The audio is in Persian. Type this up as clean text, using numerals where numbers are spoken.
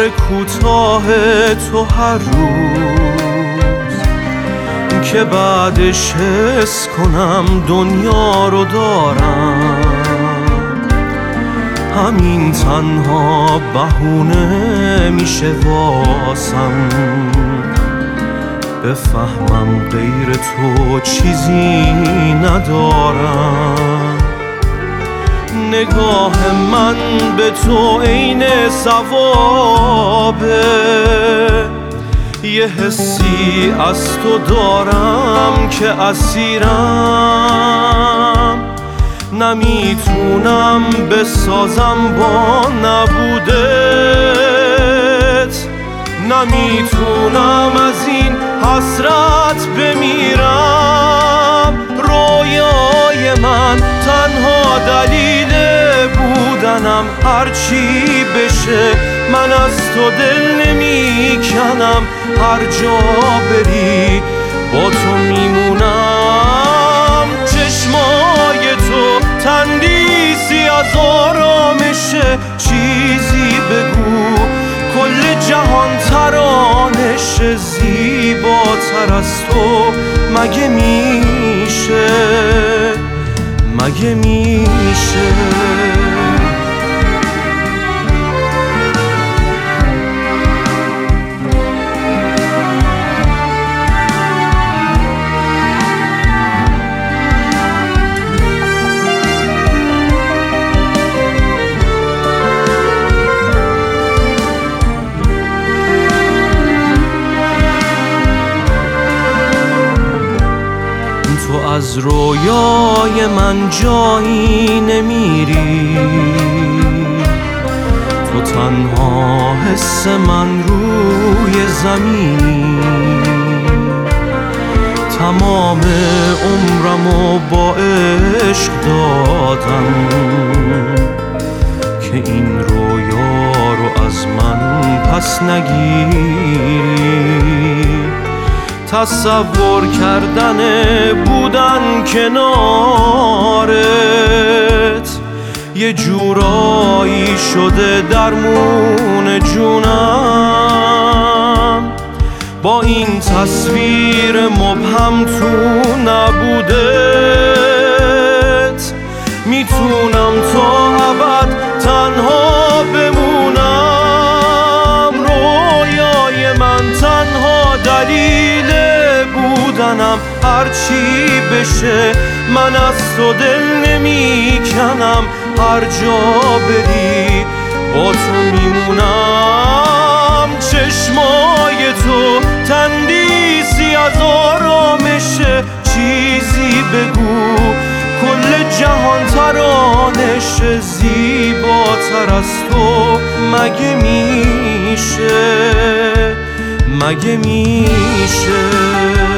کار کوتاه تو هر روز که بعدش حس کنم دنیا رو دارم. همین تنها بهونه میشه واسم بفهمم غیر تو چیزی ندارم. نگاه من به تو عین ثوابه، یه حسی از تو دارم که اسیرم. نمیتونم بسازم با نبودت، نمیتونم از این حسرت بمیرم. رویای من تنها دلیل بودنم، هرچی بشه من از تو دل نمیکنم. هر جا بری با تو میمونم. چشمای تو تندیسی از آرامشه، چیزی بگو کل جهان ترانش زیباتر از تو مگه میشه، مگه میشه؟ تو از رویای من جایی نمیری، تو تنها حس من روی زمینی. تمام عمرمو با عشق دادم که این رویا رو از من پس نگیری. تصور کردن بودن کنارت یه جورایی شده درمون جونم. با این تصویر مبهم تو نبودت میتونم تا ابد تنها بمونم. رویای من تنها دلیل بودنم، هرچی بشه من از تو دل نمیکنم. هر جا بری با تو میمونم. چشمای تو تندیسی از آرامشه، چیزی بگو کل جهان ترانش زیباتر از تو مگه میشه، مگه میشه؟